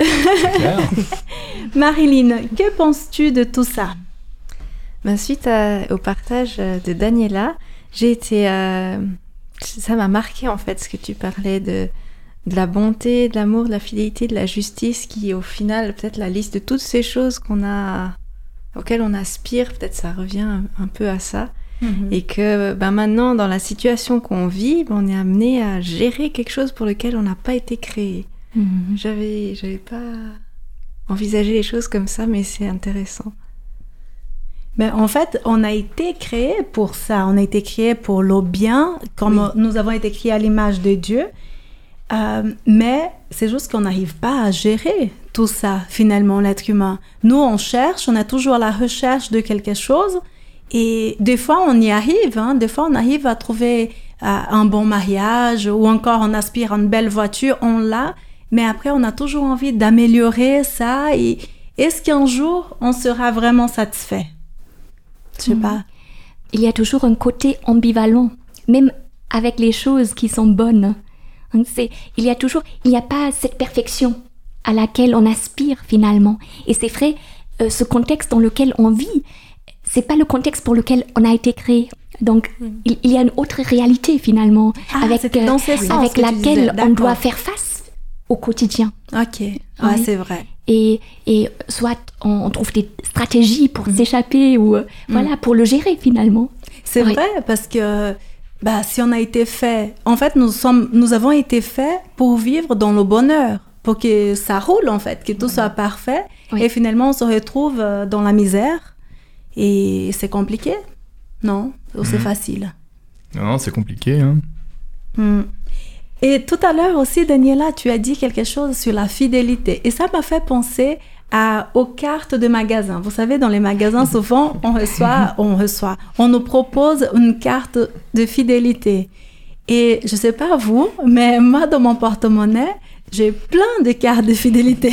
Marilyn, que penses-tu de tout ça? Ben, suite à, au partage de Daniela, j'ai été... Euh, ça m'a marqué en fait ce que tu parlais de, de la bonté, de l'amour, de la fidélité, de la justice, qui au final, peut-être la liste de toutes ces choses qu'on a, auxquelles on aspire, peut-être ça revient un, un peu à ça. Mm-hmm. Et que ben, maintenant, dans la situation qu'on vit, ben, on est amené à gérer quelque chose pour lequel on n'a pas été créé. Mm-hmm. J'avais, j'avais pas envisagé les choses comme ça, mais c'est intéressant. Mais en fait, on a été créé pour ça. On a été créé pour le bien, comme oui. Nous avons été créés à l'image de Dieu. Euh, mais c'est juste qu'on n'arrive pas à gérer tout ça, finalement, l'être humain. Nous, on cherche, on a toujours la recherche de quelque chose. Et des fois, on y arrive. Hein. Des fois, on arrive à trouver euh, un bon mariage ou encore on aspire à une belle voiture, on l'a. Mais après, on a toujours envie d'améliorer ça. Et est-ce qu'un jour, on sera vraiment satisfait? Je sais pas. Il y a toujours un côté ambivalent, même avec les choses qui sont bonnes. C'est, il y a toujours, il n'y a pas cette perfection à laquelle on aspire finalement. Et c'est vrai, euh, ce contexte dans lequel on vit, c'est pas le contexte pour lequel on a été créé. Donc, mm. il, il y a une autre réalité finalement, ah, avec, euh, avec laquelle on doit faire face au quotidien. Ok, ouais, oui. C'est vrai. Et, et soit on, on trouve des stratégies pour mmh. s'échapper ou mmh. voilà, pour le gérer finalement. C'est oui. vrai parce que bah, si on a été fait, en fait nous, sommes, nous avons été faits pour vivre dans le bonheur, pour que ça roule en fait, que tout mmh. soit parfait oui. et finalement on se retrouve dans la misère et c'est compliqué, non? Ou mmh. c'est facile? Non, c'est compliqué. Hein. Mmh. Et tout à l'heure aussi, Daniela, tu as dit quelque chose sur la fidélité. Et ça m'a fait penser à, aux cartes de magasins. Vous savez, dans les magasins, souvent, on reçoit, on reçoit, on nous propose une carte de fidélité. Et je ne sais pas vous, mais moi, dans mon porte-monnaie, j'ai plein de cartes de fidélité.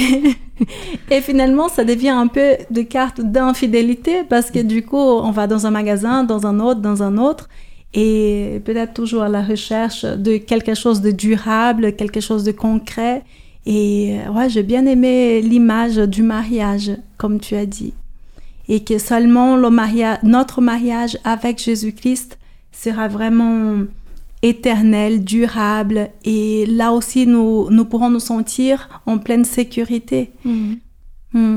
Et finalement, ça devient un peu de cartes d'infidélité parce que du coup, on va dans un magasin, dans un autre, dans un autre. Et peut-être toujours à la recherche de quelque chose de durable, quelque chose de concret. Et ouais, j'ai bien aimé l'image du mariage, comme tu as dit. Et que seulement le mariage, notre mariage avec Jésus-Christ sera vraiment éternel, durable. Et là aussi, nous, nous pourrons nous sentir en pleine sécurité. Mmh. Mmh.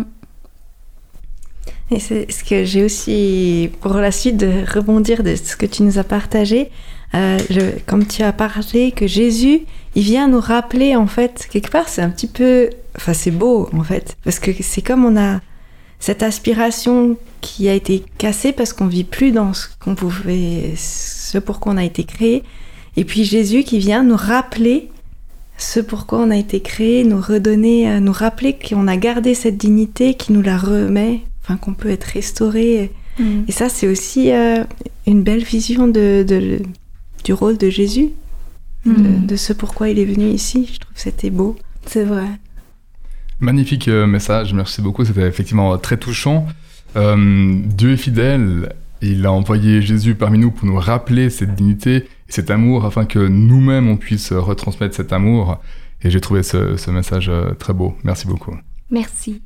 Et c'est ce que j'ai aussi, pour la suite, de rebondir de ce que tu nous as partagé, euh, je, comme tu as parlé que Jésus, il vient nous rappeler, en fait, quelque part, c'est un petit peu... Enfin, c'est beau, en fait, parce que c'est comme on a cette aspiration qui a été cassée parce qu'on vit plus dans ce qu'on pouvait... ce pour quoi on a été créé. Et puis Jésus qui vient nous rappeler ce pourquoi on a été créé, nous redonner, nous rappeler qu'on a gardé cette dignité, qui nous la remet... Enfin, qu'on peut être restauré. Mmh. Et ça, c'est aussi euh, une belle vision de, de, du rôle de Jésus, mmh. de, de ce pourquoi il est venu ici. Je trouve que c'était beau. C'est vrai. Magnifique euh, message, merci beaucoup. C'était effectivement très touchant. Euh, Dieu est fidèle. Il a envoyé Jésus parmi nous pour nous rappeler cette dignité et cet amour afin que nous-mêmes, on puisse retransmettre cet amour. Et j'ai trouvé ce, ce message euh, très beau. Merci beaucoup. Merci.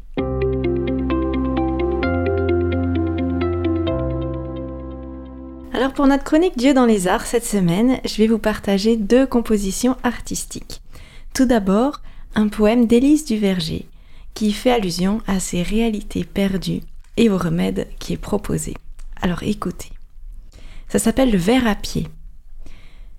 Alors pour notre chronique Dieu dans les arts cette semaine, je vais vous partager deux compositions artistiques. Tout d'abord, un poème d'Élise Duverger qui fait allusion à ces réalités perdues et au remède qui est proposé. Alors écoutez. Ça s'appelle Le ver à pied.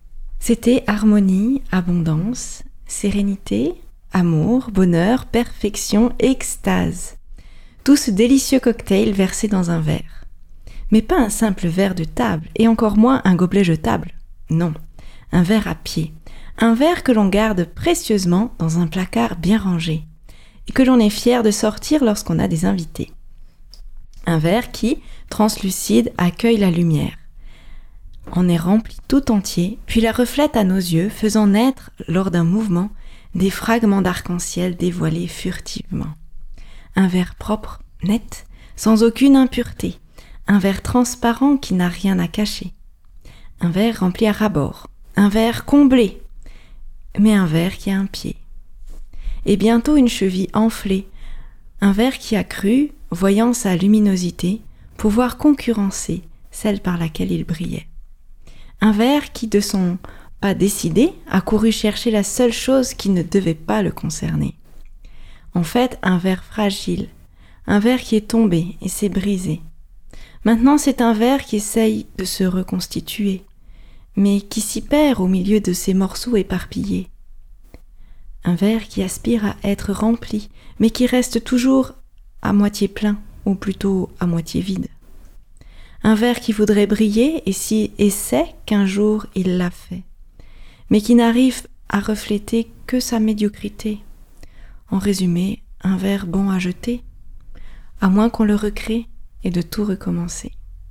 C'était harmonie, abondance, sérénité, amour, bonheur, perfection, extase. Tout ce délicieux cocktail versé dans un verre. Mais pas un simple verre de table, et encore moins un gobelet jetable. Non, un verre à pied. Un verre que l'on garde précieusement dans un placard bien rangé, et que l'on est fier de sortir lorsqu'on a des invités. Un verre qui, translucide, accueille la lumière. On est rempli tout entier, puis la reflète à nos yeux, faisant naître, lors d'un mouvement, des fragments d'arc-en-ciel dévoilés furtivement. Un verre propre, net, sans aucune impureté. Un verre transparent qui n'a rien à cacher. Un verre rempli à ras-bord. Un verre comblé, mais un verre qui a un pied. Et bientôt une cheville enflée. Un verre qui a cru, voyant sa luminosité, pouvoir concurrencer celle par laquelle il brillait. Un verre qui, de son pas décidé, a couru chercher la seule chose qui ne devait pas le concerner. En fait, un verre fragile, un verre qui est tombé et s'est brisé. Maintenant, c'est un verre qui essaye de se reconstituer, mais qui s'y perd au milieu de ses morceaux éparpillés. Un verre qui aspire à être rempli, mais qui reste toujours à moitié plein, ou plutôt à moitié vide. Un verre qui voudrait briller et, si, et sait qu'un jour il l'a fait, mais qui n'arrive à refléter que sa médiocrité. En résumé, un verre bon à jeter, à moins qu'on le recrée et de tout recommencer.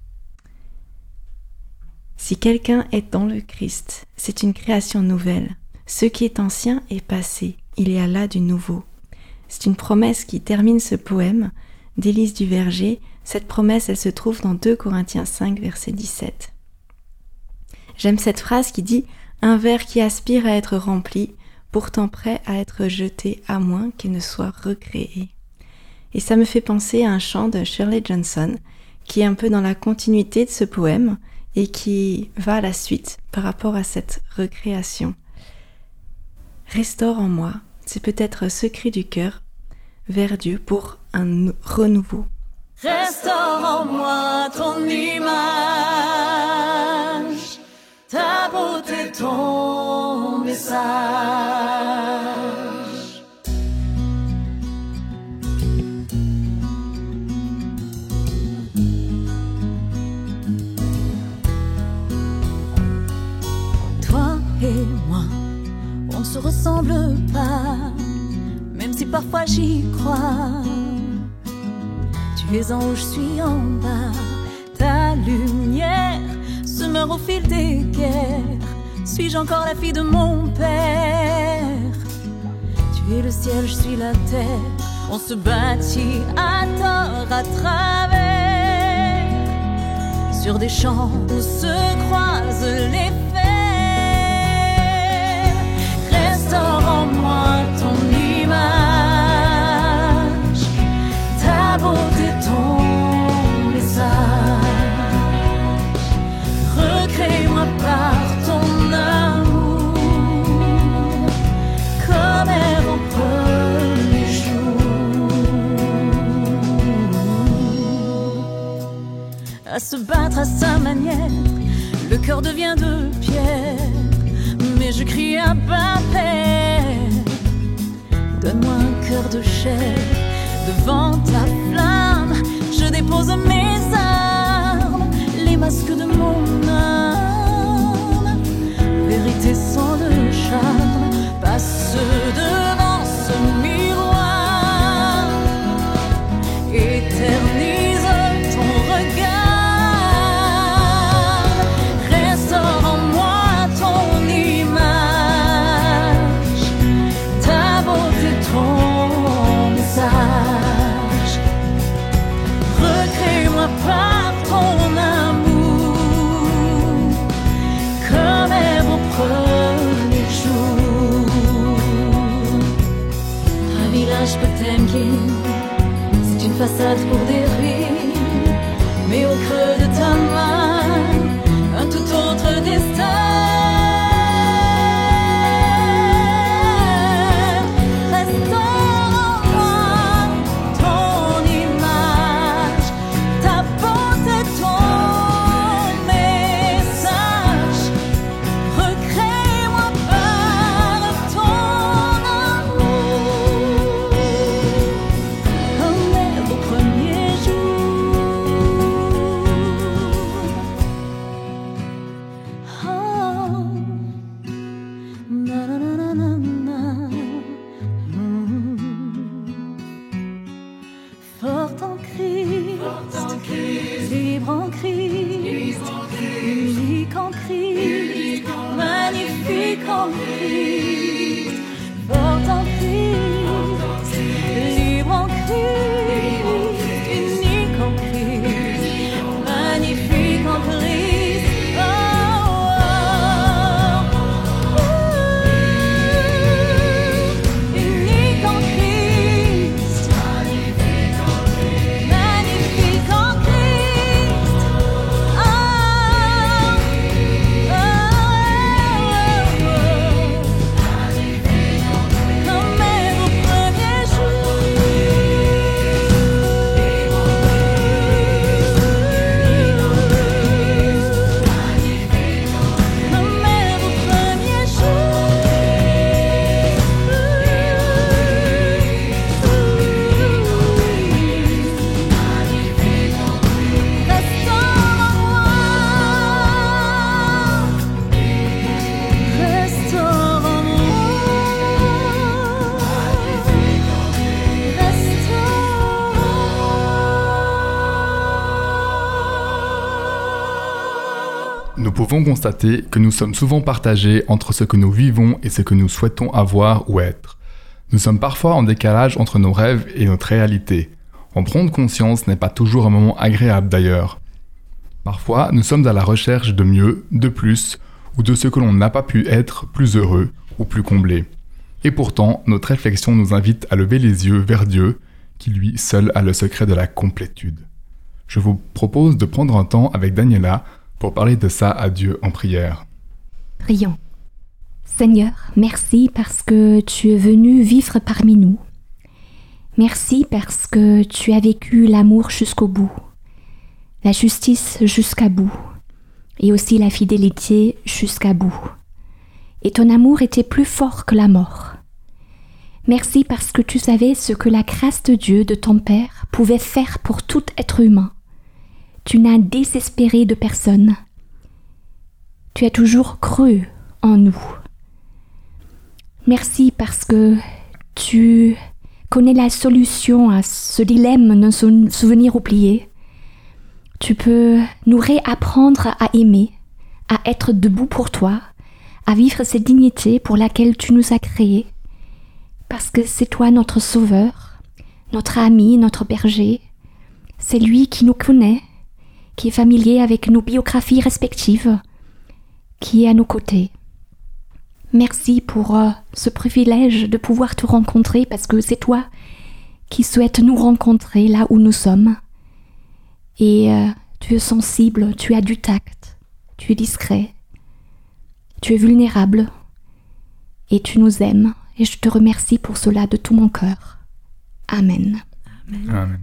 Si quelqu'un est dans le Christ, c'est une création nouvelle. Ce qui est ancien est passé, il y a là du nouveau. C'est une promesse qui termine ce poème d'Élise du Verger. Cette promesse, elle se trouve dans deux Corinthiens cinq, verset dix-sept. J'aime cette phrase qui dit « Un verre qui aspire à être rempli, pourtant prêt à être jeté à moins qu'il ne soit recréé. » Et ça me fait penser à un chant de Shirley Johnson qui est un peu dans la continuité de ce poème et qui va à la suite par rapport à cette recréation. Restaure en moi, c'est peut-être ce cri du cœur vers Dieu pour un renouveau. Restaure en moi ton image, ta beauté, ton message. Toi et moi, on ne se ressemble pas, même si parfois j'y crois. Tu es en haut, je suis en bas. Ta lumière se meurt au fil des guerres. Suis-je encore la fille de mon père? Tu es le ciel, je suis la terre. On se bâtit à tort à travers sur des champs où se croisent les fers. Restaure en moi ton image, ta beauté, ton message. Recrée-moi par ton amour, comme Ève au premier jour. À se battre à sa manière, le cœur devient de pierre, mais je crie à bas père. Donne-moi un cœur de chair. Devant ta flamme, je dépose mes armes, les masques de mon âme. Vérité sans le charme, passe devant ce miroir. Éternise ton regard. Restaure en moi ton image, ta beauté, ton message. Recrée-moi par ton amour, comme Ève au premier jour. Un village Potemkin, c'est une façade pour des ruines, mais au creux de ta main, un tout autre destin. Recrée libre en Christ, unique en Christ, magnifique en Christ, fort en Christ, libre en Christ, unique en Christ, magnifique en Christ. Oh, oh, oh, unique en Christ, magnifique en Christ, magnifique en Christ. Oh, oh, oh, comme même au premier jour, comme même au premier jour. Restaure en moi, restaure en moi, restaure. Nous pouvons constater que nous sommes souvent partagés entre ce que nous vivons et ce que nous souhaitons avoir ou être. Nous sommes parfois en décalage entre nos rêves et notre réalité. En prendre conscience n'est pas toujours un moment agréable d'ailleurs. Parfois, nous sommes à la recherche de mieux, de plus, ou de ce que l'on n'a pas pu être plus heureux ou plus comblé. Et pourtant, notre réflexion nous invite à lever les yeux vers Dieu, qui lui seul a le secret de la complétude. Je vous propose de prendre un temps avec Daniela pour parler de ça à Dieu en prière. Prions. Seigneur, merci parce que tu es venu vivre parmi nous. Merci parce que tu as vécu l'amour jusqu'au bout, la justice jusqu'à bout, et aussi la fidélité jusqu'à bout. Et ton amour était plus fort que la mort. Merci parce que tu savais ce que la grâce de Dieu, de ton Père, pouvait faire pour tout être humain. Tu n'as désespéré de personne. Tu as toujours cru en nous. Merci parce que tu connais la solution à ce dilemme d'un sou- souvenir oublié. Tu peux nous réapprendre à aimer, à être debout pour toi, à vivre cette dignité pour laquelle tu nous as créés. Parce que c'est toi notre sauveur, notre ami, notre berger. C'est lui qui nous connaît, qui est familier avec nos biographies respectives, qui est à nos côtés. Merci pour euh, ce privilège de pouvoir te rencontrer parce que c'est toi qui souhaites nous rencontrer là où nous sommes. Et euh, tu es sensible, tu as du tact, tu es discret, tu es vulnérable et tu nous aimes. Et je te remercie pour cela de tout mon cœur. Amen. Amen. Amen.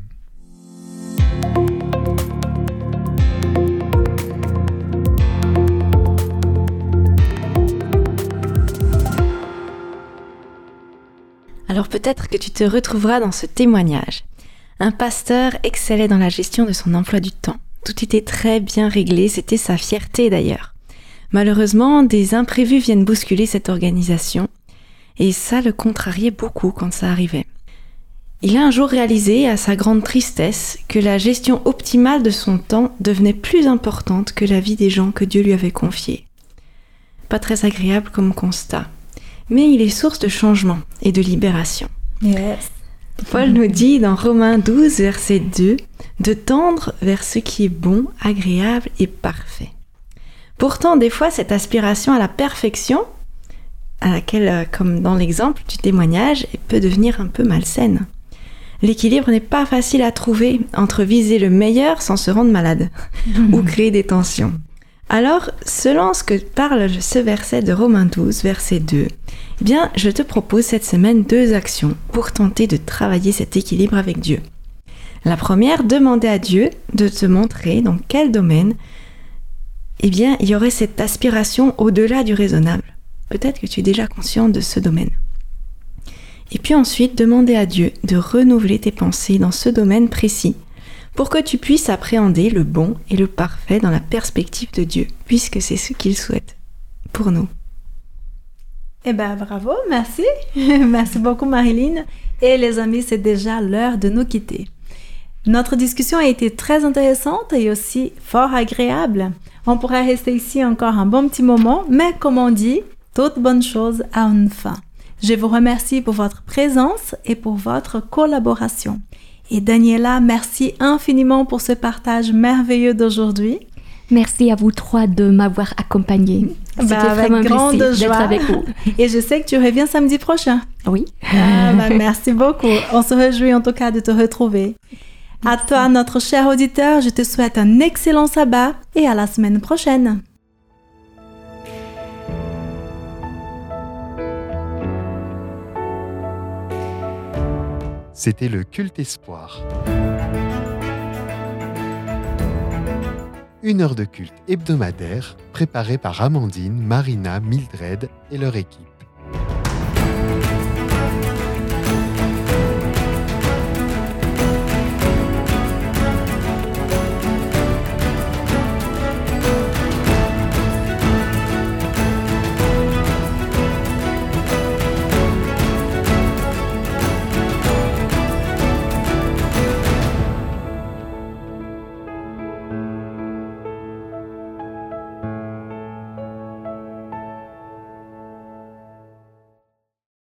Alors peut-être que tu te retrouveras dans ce témoignage. Un pasteur excellait dans la gestion de son emploi du temps. Tout était très bien réglé, c'était sa fierté d'ailleurs. Malheureusement, des imprévus viennent bousculer cette organisation et ça le contrariait beaucoup quand ça arrivait. Il a un jour réalisé, à sa grande tristesse, que la gestion optimale de son temps devenait plus importante que la vie des gens que Dieu lui avait confiés. Pas très agréable comme constat. Mais il est source de changement et de libération. Yes. Paul nous dit dans Romains douze, verset deux, de tendre vers ce qui est bon, agréable et parfait. Pourtant, des fois, cette aspiration à la perfection, à laquelle, comme dans l'exemple du témoignage, peut devenir un peu malsaine. L'équilibre n'est pas facile à trouver entre viser le meilleur sans se rendre malade ou créer des tensions. Alors, selon ce que parle ce verset de Romains douze, verset deux, eh bien, je te propose cette semaine deux actions pour tenter de travailler cet équilibre avec Dieu. La première, demander à Dieu de te montrer dans quel domaine, eh bien, il y aurait cette aspiration au-delà du raisonnable. Peut-être que tu es déjà conscient de ce domaine. Et puis ensuite, demander à Dieu de renouveler tes pensées dans ce domaine précis, pour que tu puisses appréhender le bon et le parfait dans la perspective de Dieu, puisque c'est ce qu'il souhaite pour nous. Eh bien, bravo, merci. Merci beaucoup, Marilyn. Et les amis, c'est déjà l'heure de nous quitter. Notre discussion a été très intéressante et aussi fort agréable. On pourrait rester ici encore un bon petit moment, mais comme on dit, toute bonne chose a une fin. Je vous remercie pour votre présence et pour votre collaboration. Et Daniela, merci infiniment pour ce partage merveilleux d'aujourd'hui. Merci à vous trois de m'avoir accompagnée. C'était Bah, avec vraiment un grande plaisir joie. d'être avec vous. Et je sais que tu reviens samedi prochain. Oui. Ah, bah, merci beaucoup. On se réjouit en tout cas de te retrouver. À toi, notre cher auditeur, je te souhaite un excellent sabbat et à la semaine prochaine. C'était le Culte Espoir. Une heure de culte hebdomadaire préparée par Amandine, Marina, Mildred et leur équipe.